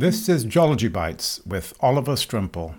This is Geology Bites with Oliver Strimple.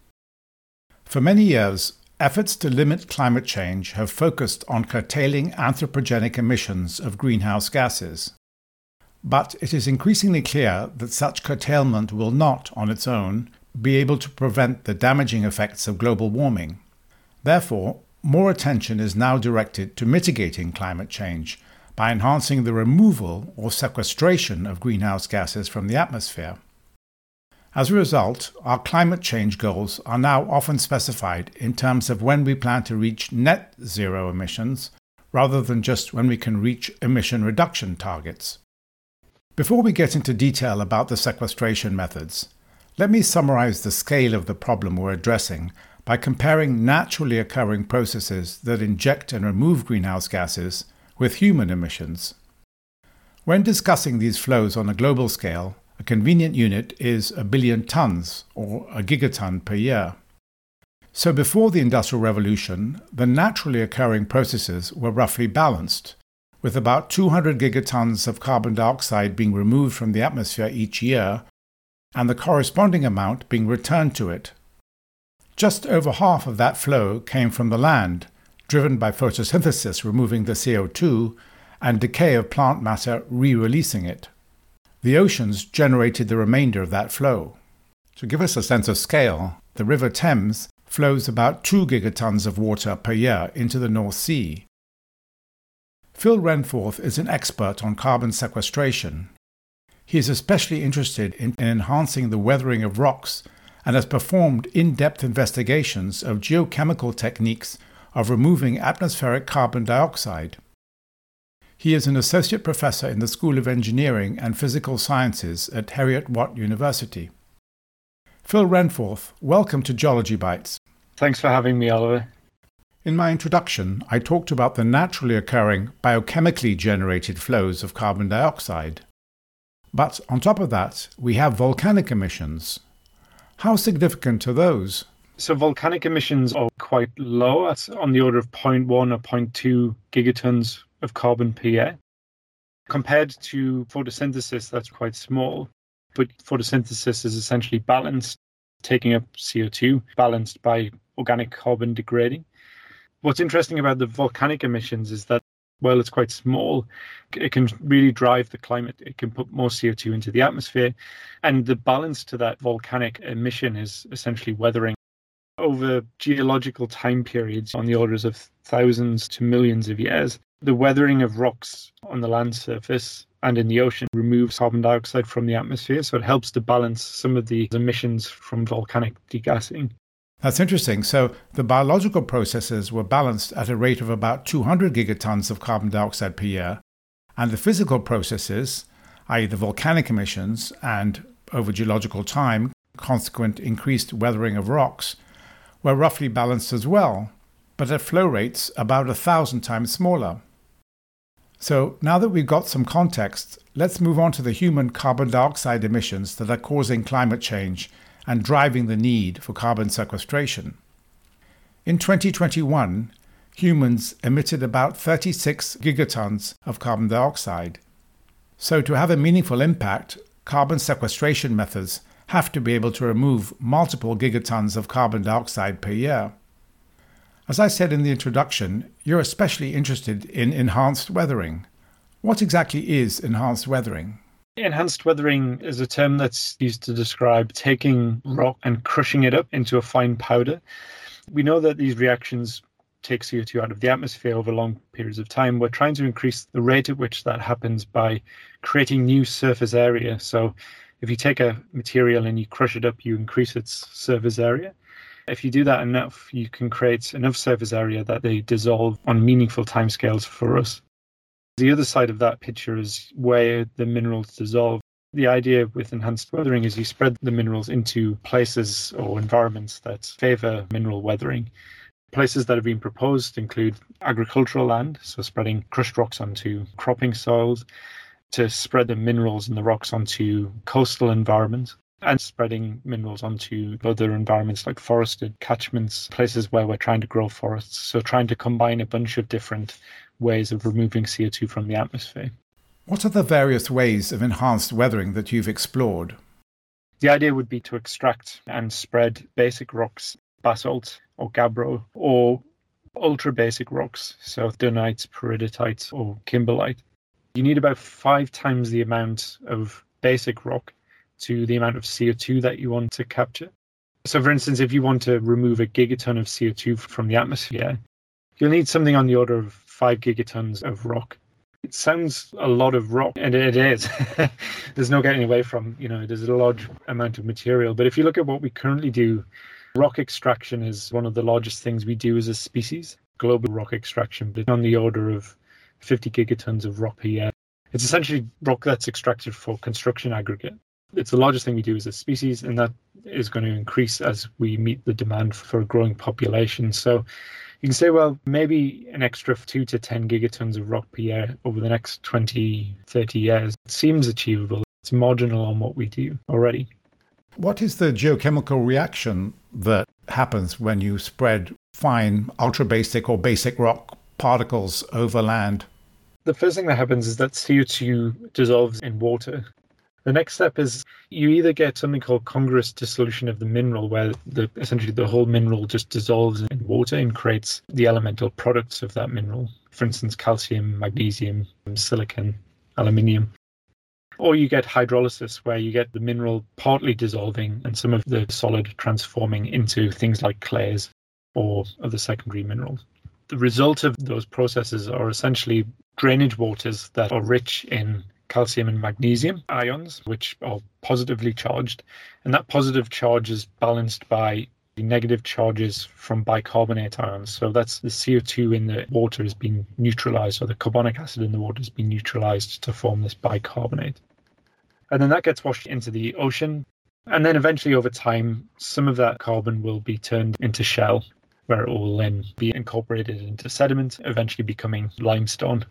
For many years, efforts to limit climate change have focused on curtailing anthropogenic emissions of greenhouse gases. But it is increasingly clear that such curtailment will not, on its own, be able to prevent the damaging effects of global warming. Therefore, more attention is now directed to mitigating climate change by enhancing the removal or sequestration of greenhouse gases from the atmosphere. As a result, our climate change goals are now often specified in terms of when we plan to reach net zero emissions, rather than just when we can reach emission reduction targets. Before we get into detail about the sequestration methods, let me summarize the scale of the problem we're addressing by comparing naturally occurring processes that inject and remove greenhouse gases with human emissions. When discussing these flows on a global scale, a convenient unit is a billion tons, or a gigaton per year. So before the Industrial Revolution, the naturally occurring processes were roughly balanced, with about 200 gigatons of carbon dioxide being removed from the atmosphere each year, and the corresponding amount being returned to it. Just over half of that flow came from the land, driven by photosynthesis removing the CO2 and decay of plant matter re-releasing it. The oceans generated the remainder of that flow. To give us a sense of scale, the River Thames flows about 2 gigatons of water per year into the North Sea. Phil Renforth is an expert on carbon sequestration. He is especially interested in enhancing the weathering of rocks and has performed in-depth investigations of geochemical techniques of removing atmospheric carbon dioxide. He is an associate professor in the School of Engineering and Physical Sciences at Heriot-Watt University. Phil Renforth, welcome to Geology Bites. Thanks for having me, Oliver. In my introduction, I talked about the naturally occurring biochemically generated flows of carbon dioxide. But on top of that, we have volcanic emissions. How significant are those? So volcanic emissions are quite low. That's on the order of 0.1 or 0.2 gigatons of carbon per year. Compared to photosynthesis, that's quite small. But photosynthesis is essentially balanced, taking up CO2, balanced by organic carbon degrading. What's interesting about the volcanic emissions is that, while it's quite small, it can really drive the climate. It can put more CO2 into the atmosphere. And the balance to that volcanic emission is essentially weathering. Over geological time periods on the orders of thousands to millions of years, the weathering of rocks on the land surface and in the ocean removes carbon dioxide from the atmosphere. So it helps to balance some of the emissions from volcanic degassing. That's interesting. So the biological processes were balanced at a rate of about 200 gigatons of carbon dioxide per year, and the physical processes, i.e. the volcanic emissions and, over geological time, consequent increased weathering of rocks, were roughly balanced as well, but at flow rates about 1,000 times smaller. So now that we've got some context, let's move on to the human carbon dioxide emissions that are causing climate change and driving the need for carbon sequestration. In 2021, humans emitted about 36 gigatons of carbon dioxide. So to have a meaningful impact, carbon sequestration methods have to be able to remove multiple gigatons of carbon dioxide per year. As I said in the introduction, you're especially interested in enhanced weathering. What exactly is enhanced weathering? Enhanced weathering is a term that's used to describe taking rock and crushing it up into a fine powder. We know that these reactions take CO2 out of the atmosphere over long periods of time. We're trying to increase the rate at which that happens by creating new surface area. So if you take a material and you crush it up, you increase its surface area. If you do that enough, you can create enough surface area that they dissolve on meaningful timescales for us. The other side of that picture is where the minerals dissolve. The idea with enhanced weathering is you spread the minerals into places or environments that favor mineral weathering. Places that have been proposed include agricultural land, so spreading crushed rocks onto cropping soils, to spread the minerals and the rocks onto coastal environments, and spreading minerals onto other environments like forested catchments, places where we're trying to grow forests. So trying to combine a bunch of different ways of removing CO2 from the atmosphere. What are the various ways of enhanced weathering that you've explored? The idea would be to extract and spread basic rocks, basalt or gabbro, or ultra basic rocks, so dunite, peridotite, or kimberlite. You need about 5 times the amount of basic rock to the amount of CO2 that you want to capture. So for instance, if you want to remove a gigaton of CO2 from the atmosphere, you'll need something on the order of 5 gigatons of rock. It sounds a lot of rock, and it is. There's no getting away from, there's a large amount of material. But if you look at what we currently do, rock extraction is one of the largest things we do as a species, global rock extraction, but on the order of 50 gigatons of rock per year. It's essentially rock that's extracted for construction aggregate. It's the largest thing we do as a species, and that is going to increase as we meet the demand for a growing population. So you can say, well, maybe an extra 2 to 10 gigatons of rock per year over the next 20, 30 years. It seems achievable. It's marginal on what we do already. What is the geochemical reaction that happens when you spread fine, ultra-basic or basic rock particles over land? The first thing that happens is that CO2 dissolves in water. The next step is you either get something called congruous dissolution of the mineral, where essentially the whole mineral just dissolves in water and creates the elemental products of that mineral. For instance, calcium, magnesium, silicon, aluminium. Or you get hydrolysis, where you get the mineral partly dissolving and some of the solid transforming into things like clays or other secondary minerals. The result of those processes are essentially drainage waters that are rich in calcium and magnesium ions, which are positively charged. And that positive charge is balanced by the negative charges from bicarbonate ions. So that's the CO2 in the water has been neutralized, or the carbonic acid in the water has been neutralized to form this bicarbonate. And then that gets washed into the ocean. And then eventually over time, some of that carbon will be turned into shell, where it will then be incorporated into sediment, eventually becoming limestone.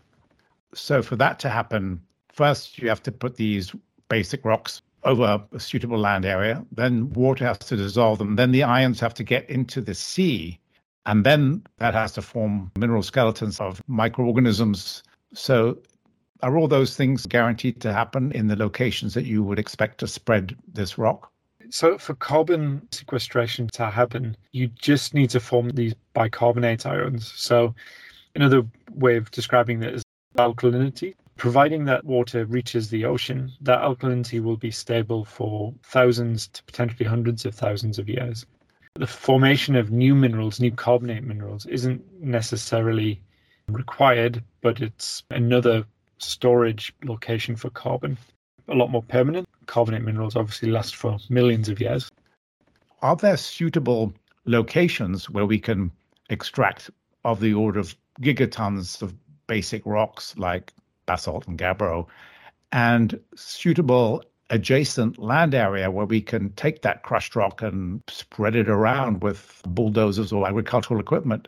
So for that to happen, first you have to put these basic rocks over a suitable land area, then water has to dissolve them, then the ions have to get into the sea, and then that has to form mineral skeletons of microorganisms. So are all those things guaranteed to happen in the locations that you would expect to spread this rock? So for carbon sequestration to happen, you just need to form these bicarbonate ions. So another way of describing that is alkalinity. Providing that water reaches the ocean, that alkalinity will be stable for thousands to potentially hundreds of thousands of years. The formation of new minerals, new carbonate minerals, isn't necessarily required, but it's another storage location for carbon. A lot more permanent. Carbonate minerals obviously last for millions of years. Are there suitable locations where we can extract of the order of gigatons of basic rocks like basalt and gabbro, and suitable adjacent land area where we can take that crushed rock and spread it around with bulldozers or agricultural equipment?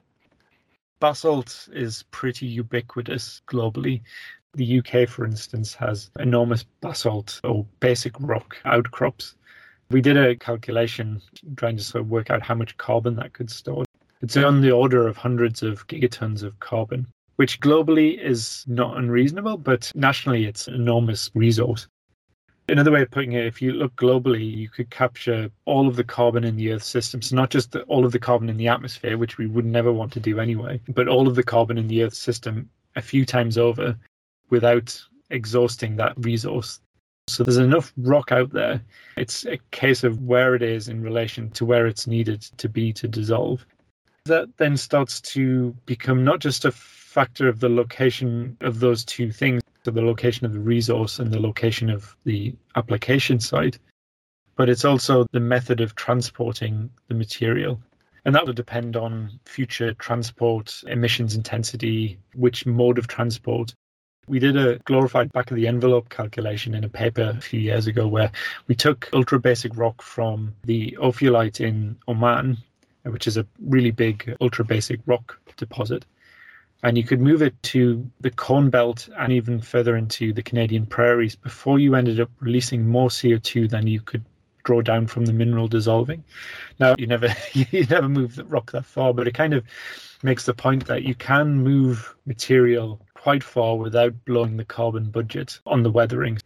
Basalt is pretty ubiquitous globally. The UK, for instance, has enormous basalt or basic rock outcrops. We did a calculation trying to sort of work out how much carbon that could store. It's on the order of hundreds of gigatons of carbon, which globally is not unreasonable, but nationally it's an enormous resource. Another way of putting it, if you look globally, you could capture all of the carbon in the Earth system. So not just all of the carbon in the atmosphere, which we would never want to do anyway, but all of the carbon in the Earth system a few times over without exhausting that resource. So there's enough rock out there. It's a case of where it is in relation to where it's needed to be to dissolve. That then starts to become not just a factor of the location of those two things, so the location of the resource and the location of the application site, but it's also the method of transporting the material. And that will depend on future transport, emissions intensity, which mode of transport. We did a glorified back of the envelope calculation in a paper a few years ago where we took ultra basic rock from the ophiolite in Oman, which is a really big ultra basic rock deposit. And you could move it to the Corn Belt and even further into the Canadian prairies before you ended up releasing more CO2 than you could draw down from the mineral dissolving. Now, you never move the rock that far, but it kind of makes the point that you can move material quite far without blowing the carbon budget on the weathering.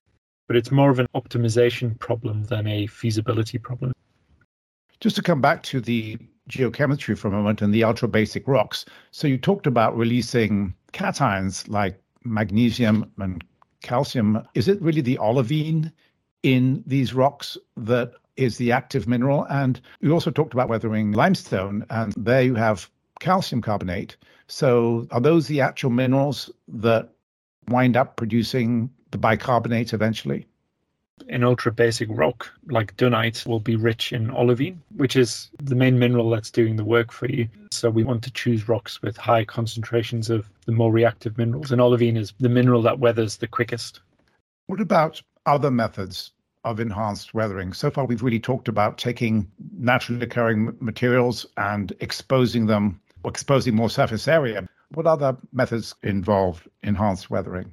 but it's more of an optimization problem than a feasibility problem. Just to come back to the geochemistry for a moment and the ultra basic rocks. So you talked about releasing cations like magnesium and calcium. Is it really the olivine in these rocks that is the active mineral? And you also talked about weathering limestone, and there you have calcium carbonate. So are those the actual minerals that wind up producing the bicarbonate eventually? An ultra basic rock like dunite will be rich in olivine, which is the main mineral that's doing the work for you. So we want to choose rocks with high concentrations of the more reactive minerals. And olivine is the mineral that weathers the quickest. What about other methods of enhanced weathering? So far, we've really talked about taking naturally occurring materials and exposing them, or exposing more surface area. What other methods involve enhanced weathering?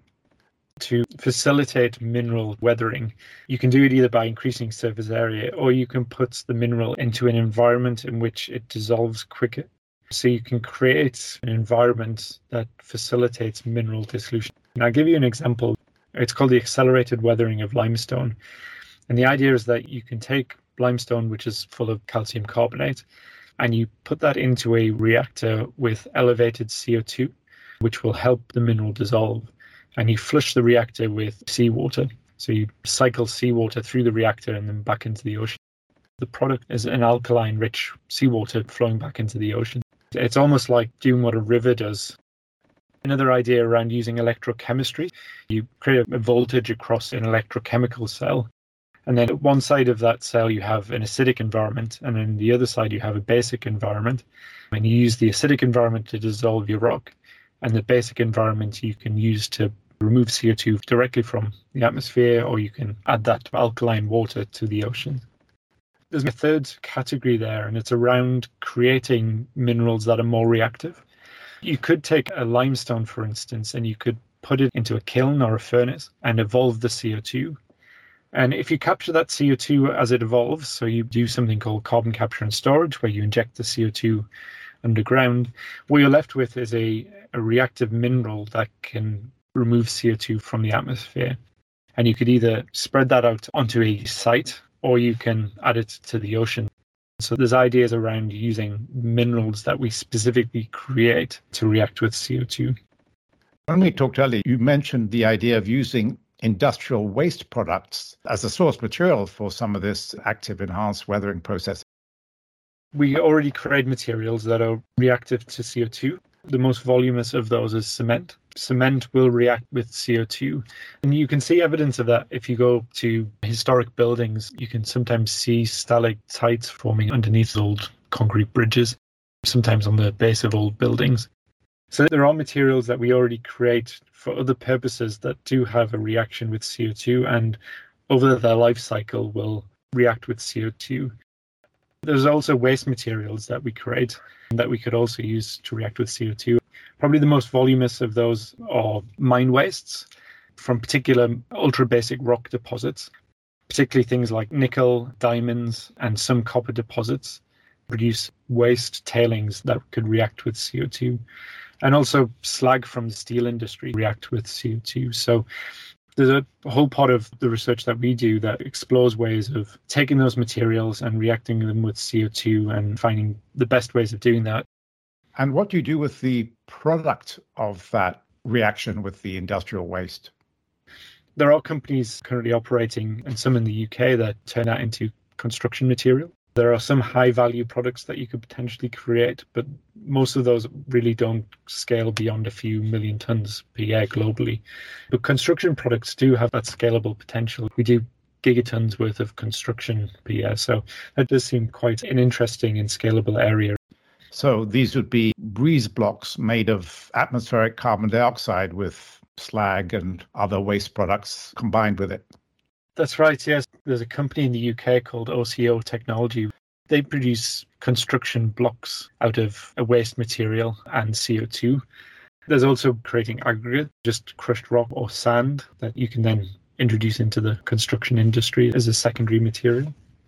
To facilitate mineral weathering, you can do it either by increasing surface area, or you can put the mineral into an environment in which it dissolves quicker. So you can create an environment that facilitates mineral dissolution. And I'll give you an example. It's called the accelerated weathering of limestone. And the idea is that you can take limestone, which is full of calcium carbonate, and you put that into a reactor with elevated CO2, which will help the mineral dissolve. And you flush the reactor with seawater. So you cycle seawater through the reactor and then back into the ocean. The product is an alkaline-rich seawater flowing back into the ocean. It's almost like doing what a river does. Another idea around using electrochemistry, you create a voltage across an electrochemical cell. And then at one side of that cell, you have an acidic environment. And then the other side, you have a basic environment. And you use the acidic environment to dissolve your rock. And the basic environment you can use to remove CO2 directly from the atmosphere, or you can add that alkaline water to the ocean. There's a third category there, and it's around creating minerals that are more reactive. You could take a limestone, for instance, and you could put it into a kiln or a furnace and evolve the CO2. And if you capture that CO2 as it evolves, so you do something called carbon capture and storage, where you inject the CO2 underground, what you're left with is a reactive mineral that can remove CO2 from the atmosphere. And you could either spread that out onto a site, or you can add it to the ocean. So there's ideas around using minerals that we specifically create to react with CO2. When we talked earlier, you mentioned the idea of using industrial waste products as a source material for some of this active enhanced weathering process. We already create materials that are reactive to CO2. The most voluminous of those is cement. Cement will react with CO2. And you can see evidence of that if you go to historic buildings. You can sometimes see stalactites forming underneath old concrete bridges, sometimes on the base of old buildings. So there are materials that we already create for other purposes that do have a reaction with CO2, and over their life cycle will react with CO2. There's also waste materials that we create that we could also use to react with CO2. Probably the most voluminous of those are mine wastes from particular ultra basic rock deposits, particularly things like nickel, diamonds, and some copper deposits produce waste tailings that could react with CO2. And also slag from the steel industry react with CO2. So there's a whole part of the research that we do that explores ways of taking those materials and reacting them with CO2 and finding the best ways of doing that. And what do you do with the product of that reaction with the industrial waste? There are companies currently operating, and some in the UK, that turn that into construction material. There are some high-value products that you could potentially create, but most of those really don't scale beyond a few million tons per year globally. But construction products do have that scalable potential. We do gigatons worth of construction per year, so that does seem quite an interesting and scalable area. So these would be breeze blocks made of atmospheric carbon dioxide with slag and other waste products combined with it. That's right, yes. There's a company in the UK called OCO Technology. They produce construction blocks out of a waste material and CO2. There's also creating aggregate, just crushed rock or sand that you can then introduce into the construction industry as a secondary material.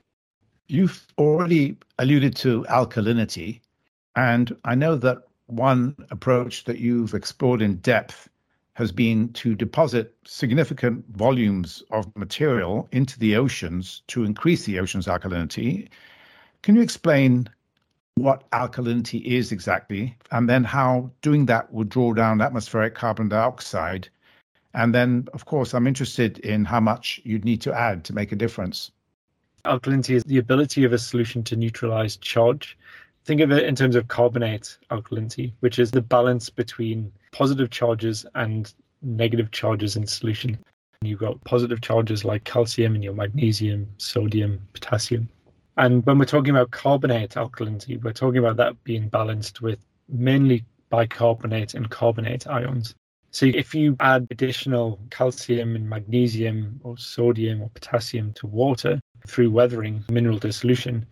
You've already alluded to alkalinity, and I know that one approach that you've explored in depth has been to deposit significant volumes of material into the oceans to increase the ocean's alkalinity. Can you explain what alkalinity is exactly, and then how doing that would draw down atmospheric carbon dioxide? And then, of course, I'm interested in how much you'd need to add to make a difference. Alkalinity is the ability of a solution to neutralize charge. Think of it in terms of carbonate alkalinity, which is the balance between positive charges and negative charges in solution. You've got positive charges like calcium in your magnesium, sodium, potassium. And when we're talking about carbonate alkalinity, we're talking about that being balanced with mainly bicarbonate and carbonate ions. So if you add additional calcium and magnesium or sodium or potassium to water through weathering mineral dissolution,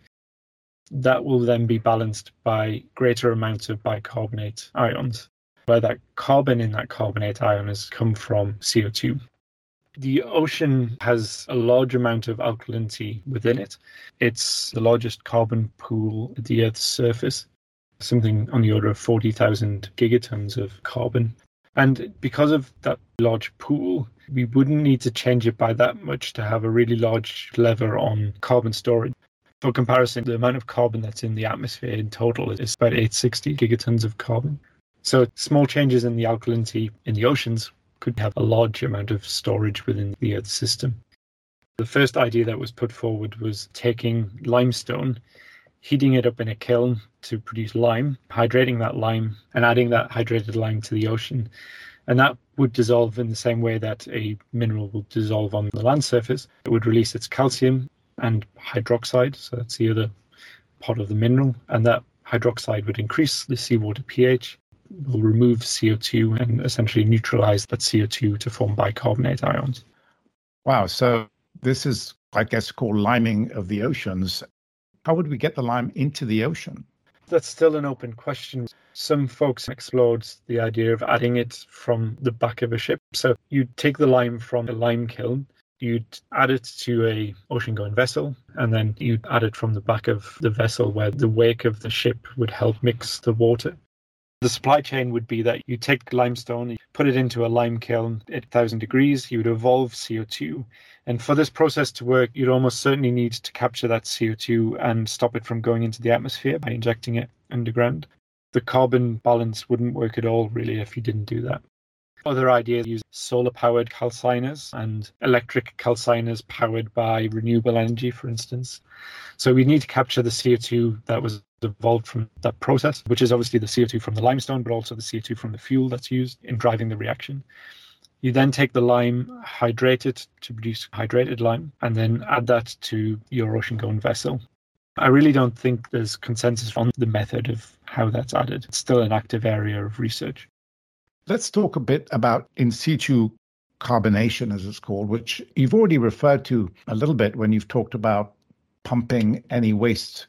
that will then be balanced by greater amounts of bicarbonate ions, where that carbon in that carbonate ion has come from CO2. The ocean has a large amount of alkalinity within it. It's the largest carbon pool at the Earth's surface, something on the order of 40,000 gigatons of carbon. And because of that large pool, we wouldn't need to change it by that much to have a really large lever on carbon storage. For comparison, the amount of carbon that's in the atmosphere in total is about 860 gigatons of carbon. So small changes in the alkalinity in the oceans could have a large amount of storage within the Earth system. The first idea that was put forward was taking limestone, heating it up in a kiln to produce lime, hydrating that lime, and adding that hydrated lime to the ocean. And that would dissolve in the same way that a mineral will dissolve on the land surface. It would release its calcium and hydroxide, so that's the other part of the mineral, and that hydroxide would increase the seawater pH, will remove CO2 and essentially neutralize that CO2 to form bicarbonate ions. Wow, so this is, I guess, called liming of the oceans. How would we get the lime into the ocean? That's still an open question. Some folks explored the idea of adding it from the back of a ship. So you'd take the lime from a lime kiln, you'd add it to a ocean-going vessel, and then you'd add it from the back of the vessel where the wake of the ship would help mix the water. The supply chain would be that you take limestone, you put it into a lime kiln at 1,000 degrees, you would evolve CO2. And for this process to work, you'd almost certainly need to capture that CO2 and stop it from going into the atmosphere by injecting it underground. The carbon balance wouldn't work at all, really, if you didn't do that. Other ideas use solar-powered calciners and electric calciners powered by renewable energy, for instance. So we need to capture the CO2 that was evolved from that process, which is obviously the CO2 from the limestone, but also the CO2 from the fuel that's used in driving the reaction. You then take the lime, hydrate it to produce hydrated lime, and then add that to your ocean-going vessel. I really don't think there's consensus on the method of how that's added. It's still an active area of research. Let's talk a bit about in situ carbonation, as it's called, which you've already referred to a little bit when you've talked about pumping any waste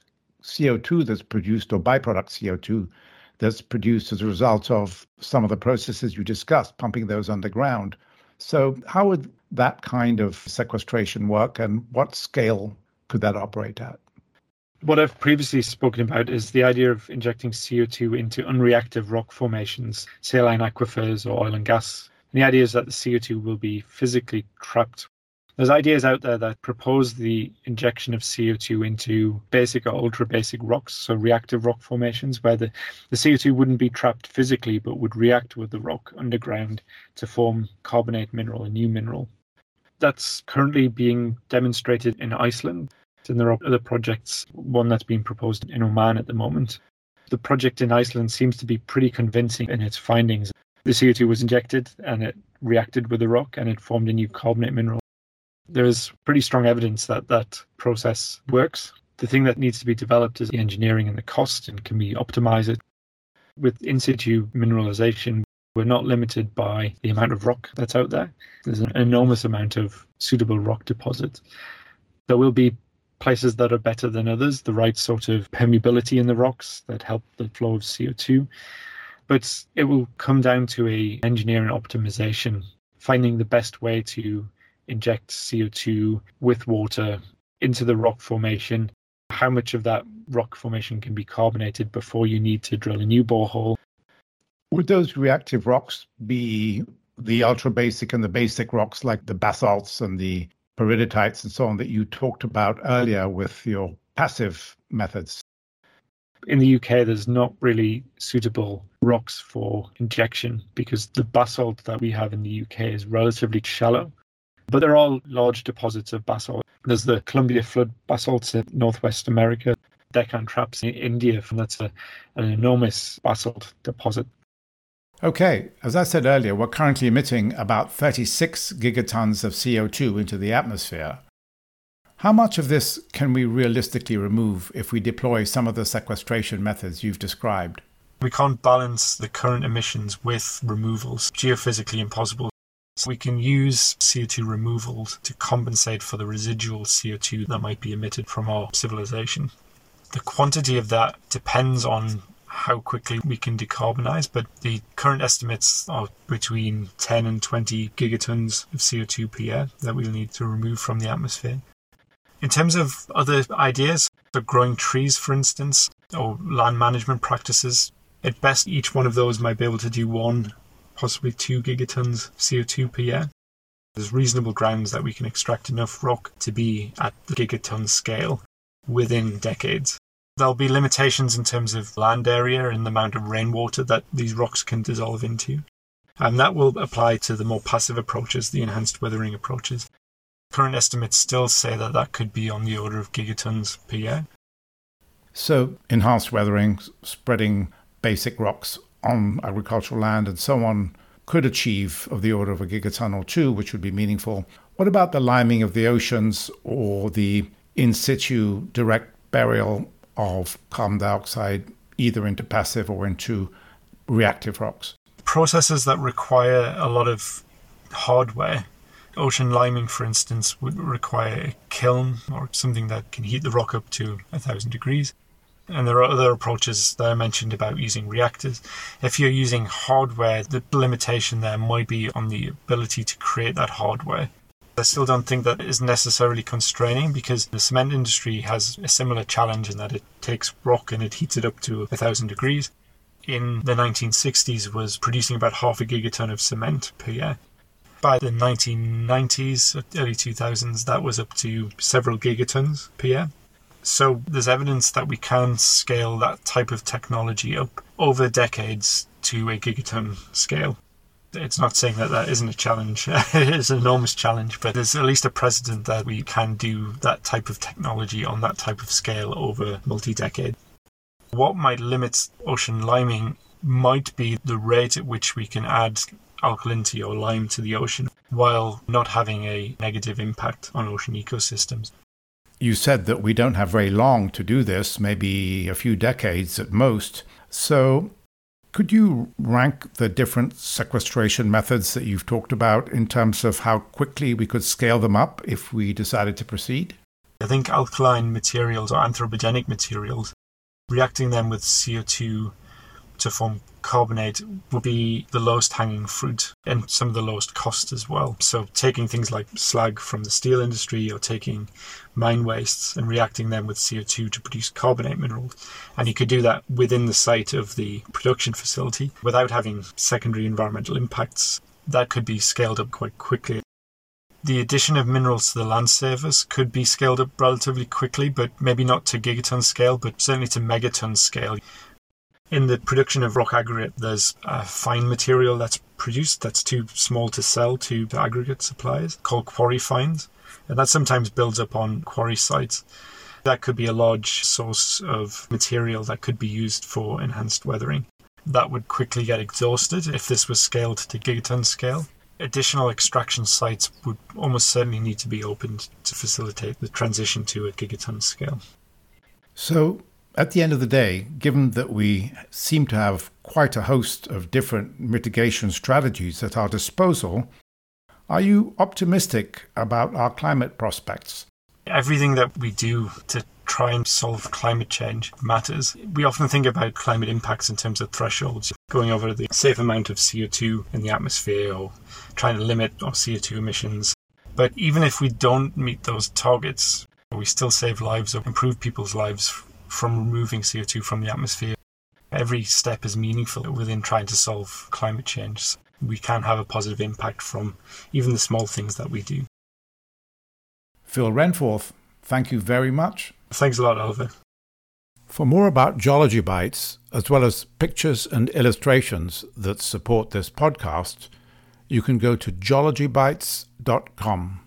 CO2 that's produced or byproduct CO2 that's produced as a result of some of the processes you discussed, pumping those underground. So how would that kind of sequestration work, and what scale could that operate at? What I've previously spoken about is the idea of injecting CO2 into unreactive rock formations, saline aquifers or oil and gas. And the idea is that the CO2 will be physically trapped. There's ideas out there that propose the injection of CO2 into basic or ultra-basic rocks, so reactive rock formations, where the CO2 wouldn't be trapped physically but would react with the rock underground to form carbonate mineral, a new mineral. That's currently being demonstrated in Iceland. And there are other projects, one that's being proposed in Oman at the moment. The project in Iceland seems to be pretty convincing in its findings. The CO2 was injected and it reacted with the rock and it formed a new carbonate mineral. There is pretty strong evidence that that process works. The thing that needs to be developed is the engineering and the cost, and can we optimize it? With in situ mineralization, we're not limited by the amount of rock that's out there. There's an enormous amount of suitable rock deposits. There will be places that are better than others, the right sort of permeability in the rocks that help the flow of CO2. But it will come down to a engineering optimization, finding the best way to inject CO2 with water into the rock formation. How much of that rock formation can be carbonated before you need to drill a new borehole? Would those reactive rocks be the ultra basic and the basic rocks like the basalts and the peridotites and so on that you talked about earlier with your passive methods? In the UK, there's not really suitable rocks for injection because the basalt that we have in the UK is relatively shallow. But there are large deposits of basalt. There's the Columbia Flood basalts in Northwest America, Deccan Traps in India, and that's an enormous basalt deposit. Okay, as I said earlier, we're currently emitting about 36 gigatons of CO2 into the atmosphere. How much of this can we realistically remove if we deploy some of the sequestration methods you've described? We can't balance the current emissions with removals. Geophysically impossible. So we can use CO2 removals to compensate for the residual CO2 that might be emitted from our civilization. The quantity of that depends on how quickly we can decarbonize, but the current estimates are between 10 and 20 gigatons of CO2 per year that we'll need to remove from the atmosphere. In terms of other ideas, for growing trees, for instance, or land management practices, at best each one of those might be able to do 1, possibly 2 gigatons of CO2 per year. There's reasonable grounds that we can extract enough rock to be at the gigaton scale within decades. There'll be limitations in terms of land area and the amount of rainwater that these rocks can dissolve into. And that will apply to the more passive approaches, the enhanced weathering approaches. Current estimates still say that that could be on the order of gigatons per year. So enhanced weathering, spreading basic rocks on agricultural land and so on could achieve of the order of a gigaton or 2, which would be meaningful. What about the liming of the oceans or the in situ direct burial of carbon dioxide either into passive or into reactive rocks? Processes that require a lot of hardware. Ocean liming, for instance, would require a kiln or something that can heat the rock up to 1,000 degrees. And there are other approaches that I mentioned about using reactors. If you're using hardware, the limitation there might be on the ability to create that hardware. I still don't think that is necessarily constraining because the cement industry has a similar challenge in that it takes rock and it heats it up to 1,000 degrees. In the 1960s was producing about half a gigaton of cement per year. By the 1990s, early 2000s, that was up to several gigatons per year. So there's evidence that we can scale that type of technology up over decades to a gigaton scale. It's not saying that that isn't a challenge. It is an enormous challenge, but there's at least a precedent that we can do that type of technology on that type of scale over multi-decade. What might limit ocean liming might be the rate at which we can add alkalinity or lime to the ocean while not having a negative impact on ocean ecosystems. You said that we don't have very long to do this, maybe a few decades at most. So could you rank the different sequestration methods that you've talked about in terms of how quickly we could scale them up if we decided to proceed? I think alkaline materials or anthropogenic materials, reacting them with CO2 to form carbonate would be the lowest hanging fruit and some of the lowest cost as well. So taking things like slag from the steel industry or taking mine wastes and reacting them with CO2 to produce carbonate minerals. And you could do that within the site of the production facility without having secondary environmental impacts. That could be scaled up quite quickly. The addition of minerals to the land surface could be scaled up relatively quickly, but maybe not to gigaton scale, but certainly to megaton scale. In the production of rock aggregate, there's a fine material that's produced that's too small to sell to aggregate suppliers called quarry fines, and that sometimes builds up on quarry sites. That could be a large source of material that could be used for enhanced weathering. That would quickly get exhausted if this was scaled to gigaton scale. Additional extraction sites would almost certainly need to be opened to facilitate the transition to a gigaton scale. So, at the end of the day, given that we seem to have quite a host of different mitigation strategies at our disposal, are you optimistic about our climate prospects? Everything that we do to try and solve climate change matters. We often think about climate impacts in terms of thresholds, going over the safe amount of CO2 in the atmosphere or trying to limit our CO2 emissions. But even if we don't meet those targets, we still save lives or improve people's lives from removing CO2 from the atmosphere. Every step is meaningful within trying to solve climate change. we can have a positive impact from even the small things that we do. Phil Renforth, thank you very much. Thanks a lot, Oliver. For more about Geology Bites, as well as pictures and illustrations that support this podcast, you can go to geologybites.com.